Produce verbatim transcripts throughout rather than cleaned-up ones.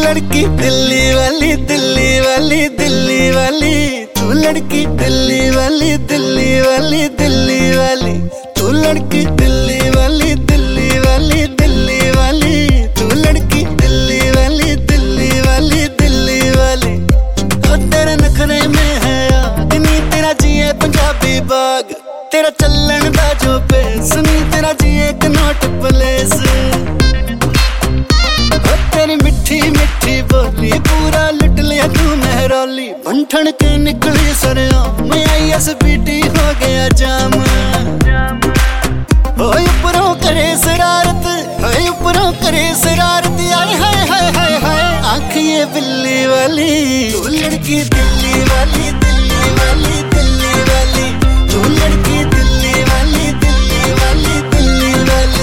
लड़की दिल्ली वाली दिल्ली वाली दिल्ली वाली, तू लड़की दिल्ली वाली दिल्ली वाली दिल्ली वाली, तू लड़की दिल्ली वाली दिल्ली वाली दिल्ली वाली, तू लड़की दिल्ली वाली दिल्ली वाली दिल्ली वाली। ओ तेरे नखरे में है आग नी, तेरा जिए पंजाबी बाग, तेरा चलन दा जो पेस नी, तेरा जिए कनॉट प्लेस। तेरी मिठी मिठी बोली पूरा लुट लिया तू मेहरौली, बंठन के निकली सरेआम मैं आई एस पी टी हो गया जाम। होए ऊपरों करे शरारत, होए ऊपरों करे शरारत, आए हाय हाय हाय हाय आँख ये बिल्ली वाली, तू लड़की दिल्ली वाली दिल्ली वाली दिल्ली वाली, तू लड़की दिल्ली वाली दिल्ली वाली दिल्ली वाली।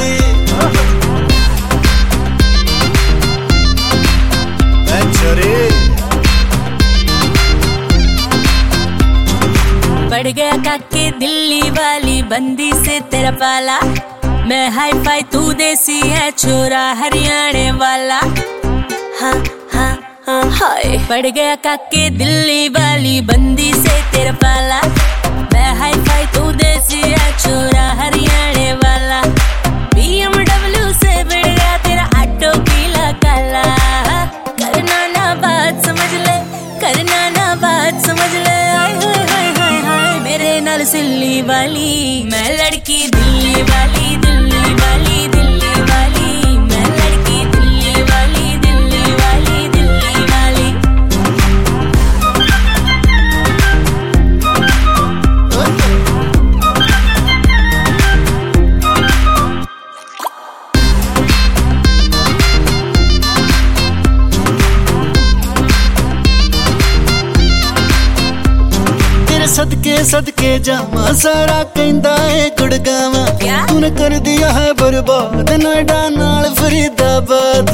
पड़ गया काके दिल्ली वाली बंदी से तेरा पाला, मैं हाई फाई तू देसी है छोरा हरियाणे वाला। हाँ हाँ हाँ हाय पड़ गया काके दिल्ली वाली बंदी से तेरा पाला, मैं हाई फाई तू देसी है छोरा हरियाणे वाला। बी एम डब्ल्यू से बढ़ गया तेरा ऑटो पीला काला, करना ना बात समझ ले, करना ना बात समझ ले। हाय हाय हाय हाय हाय मेरे नाल सिल्ली वाली, मैं लड़की दिल्ली वाली दिल्ली वाली दिल्ली वाली, मैं लड़की दिल्ली वाली दिल्ली वाली दिल्ली वाली। सदके सदके जावा सारा कहंदा है गुड़गावा, तूने कर दिया है बर्बाद नोएडा नाल फरीदाबाद।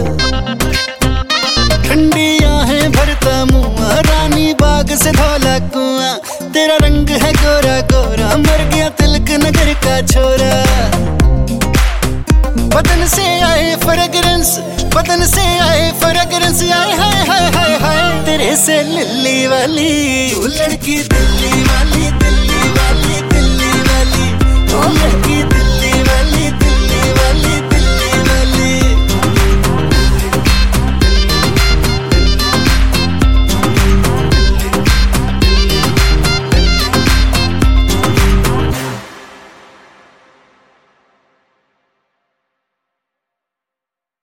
ठंडी आहें भरता मुआ रानी बाग से धौला कुआं, तेरा रंग है गोरा गोरा मर गया तिलक नगर का छोरा। बदन से आए फ्रेग्रेंस, बदन से आए फ्रेग्रेंस, आए हाय हाय हाय हाय तेरे से लिल्ली वाली, तू लड़की दिल्ली वाली